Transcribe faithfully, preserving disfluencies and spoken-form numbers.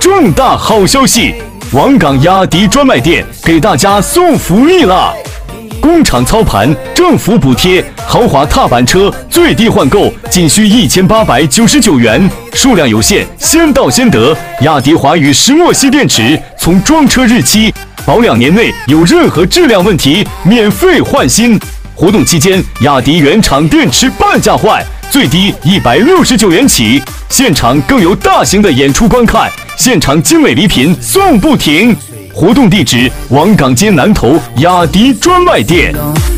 重大好消息！王港雅迪专卖店给大家送福利啦！工厂操盘，政府补贴，豪华踏板车最低换购仅需一千八百九十九元，数量有限，先到先得。雅迪华宇石墨烯电池从装车日期保两年内有任何质量问题，免费换新。活动期间，雅迪原厂电池半价换，最低一百六十九元起。现场更有大型的演出观看，现场精美礼品送不停。活动地址：王港街南头雅迪专卖店。